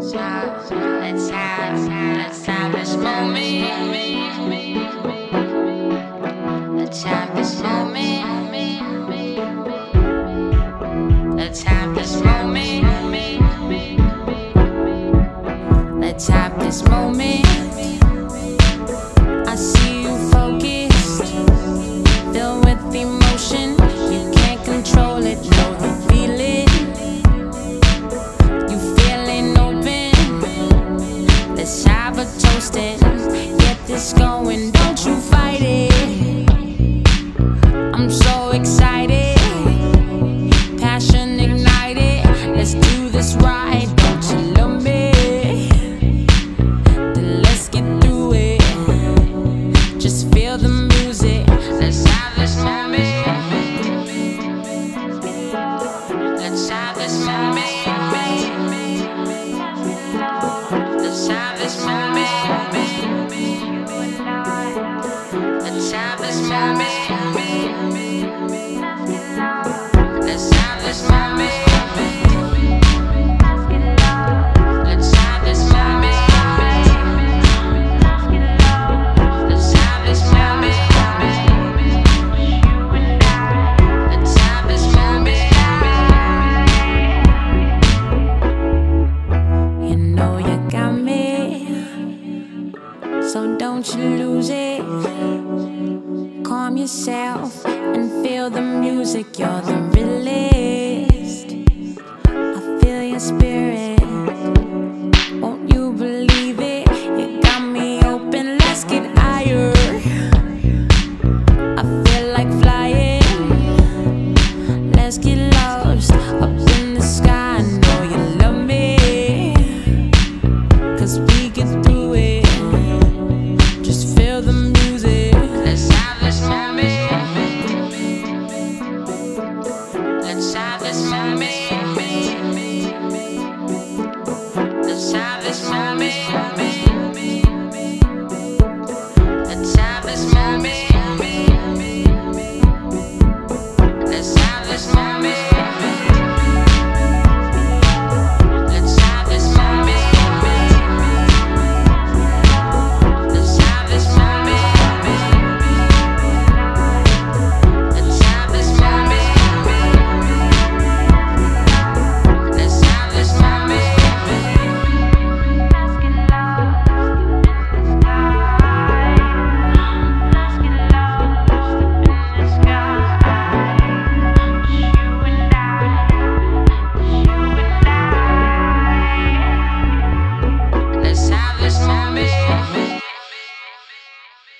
let's have this moment. Let's have this moment. Let's have this moment. Let's have this moment. I see you focused, filled with emotion. You can't control it, no, you feel it. You feeling open. Let's have a toast and get this going. Don't you fight it. I'm so excited, passion ignited. Let's do this right. Don't you love me? Then let's get through it. Just feel the music. Let's have this moment. Let's have this moment. Let's have this moment. Let's have this moment. Let's have this moment. Let's have this moment. Let's have this moment. Let's have this moment. You know you got me, so don't you lose it. Calm yourself and feel the music. You're the realest. I feel your spirit.